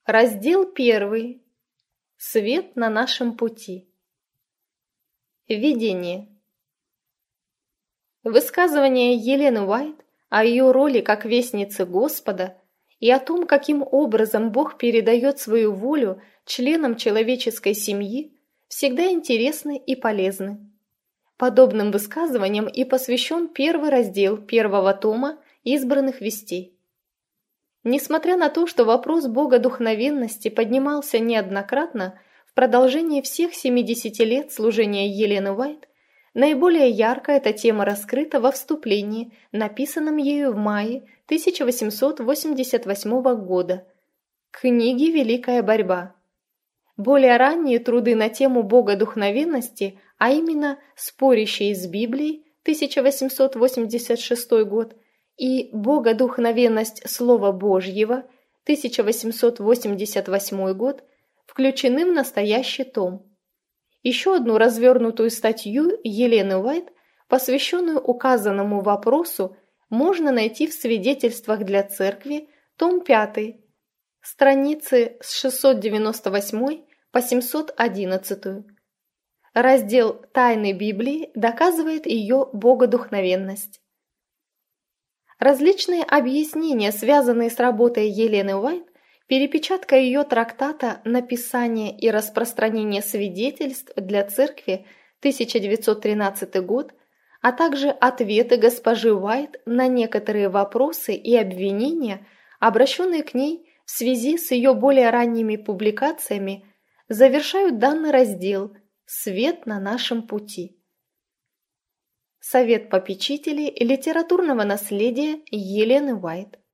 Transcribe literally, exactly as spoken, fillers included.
Раздел первый. Свет на нашем пути. Введение. Высказывание Елены Уайт о ее роли как вестницы Господа и о том, каким образом Бог передает свою волю членам человеческой семьи, всегда интересны и полезны. Подобным высказываниям и посвящен первый раздел первого тома «Избранных вестей». Несмотря на то, что вопрос богодухновенности поднимался неоднократно в продолжении всех семидесяти лет служения Елены Уайт, наиболее ярко эта тема раскрыта во вступлении, написанном ею в мае тысяча восемьсот восемьдесят восьмого года, к книге «Великая борьба». Более ранние труды на тему богодухновенности, а именно «Спорящие с Библией» тысяча восемьсот восемьдесят шестой год, и «Богодухновенность Слова Божьего» тысяча восемьсот восемьдесят восьмой год включены в настоящий том. Еще одну развернутую статью Елены Уайт, посвященную указанному вопросу, можно найти в «Свидетельствах для Церкви», том пятый, страницы с шестьсот девяносто восьмой по семьсот одиннадцатую. Раздел «Тайны Библии» доказывает ее богодухновенность. Различные объяснения, связанные с работой Елены Уайт, перепечатка ее трактата «Написание и распространение свидетельств для Церкви» тысяча девятьсот тринадцатый год, а также ответы госпожи Уайт на некоторые вопросы и обвинения, обращенные к ней в связи с ее более ранними публикациями, завершают данный раздел «Свет на нашем пути». Совет попечителей литературного наследия Елены Уайт.